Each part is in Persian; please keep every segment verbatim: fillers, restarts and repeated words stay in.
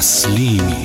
تسلیمی.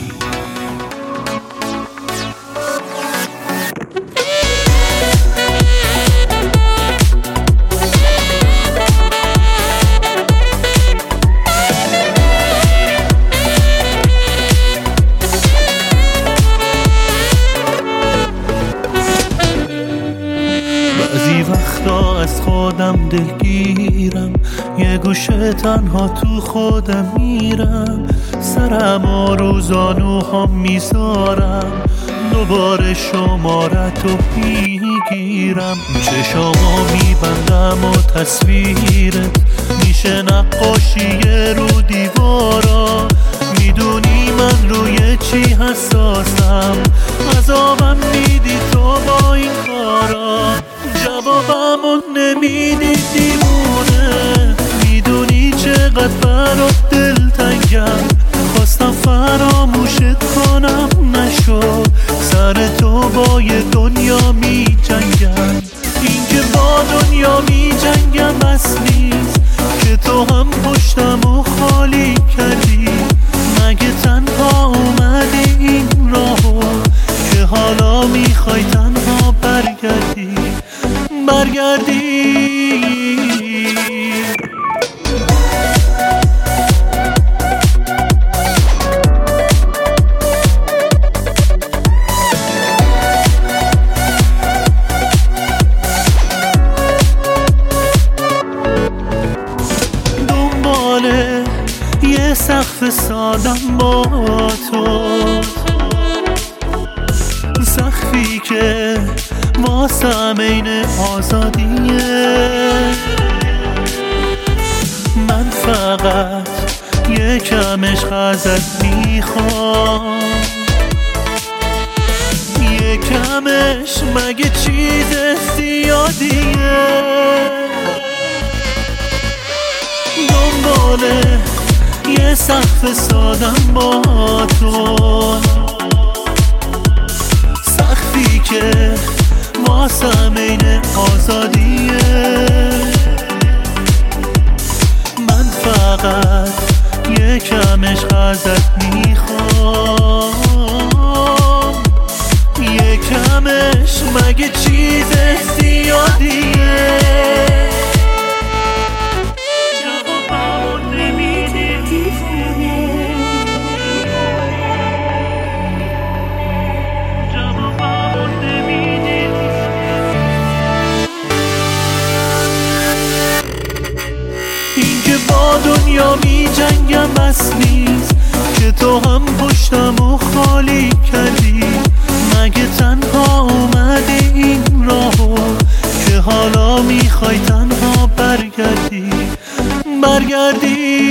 بعضی وقتا از خودم دلگیرم، یه گوشه تنها تو خودم میرم، سرم و روزانوهام میذارم، دوباره شمارتو میگیرم، چشامو میبندم و تصویرت میشه نقاشی رو دیوارا، میدونی من روی چی حساسم، عذابم میدی تو با این کارا، جوابمو نمیدی دیوونه، میدونی چقدر برات دلتنگم، خواستم فراموشت کنم نشد، سر تو با یه دنیا می جنگم، این که با دنیا می جنگم بس نیست که تو هم پشتم و خالی کردی، مگه تنها اومدی این راهو که حالا میخوای تنها برگردی برگردی دنباله یه سقف سادم با تو، سقفی که واسم عین آزادیه، من فقط یکم عشق ازت میخوام، یکمش مگه چیز زیادیه، دنباله یه سقف سادم با تو، سقفی که واسم عین آزادیه، من فقط یکم عشق ازت میخوام، یکمش مگه چیز زیادیه، با دنیا می جنگم بس نیست که تو هم پشتم و خالی کردی، مگه تنها اومدی این راهو که حالا میخوای تنها برگردی برگردی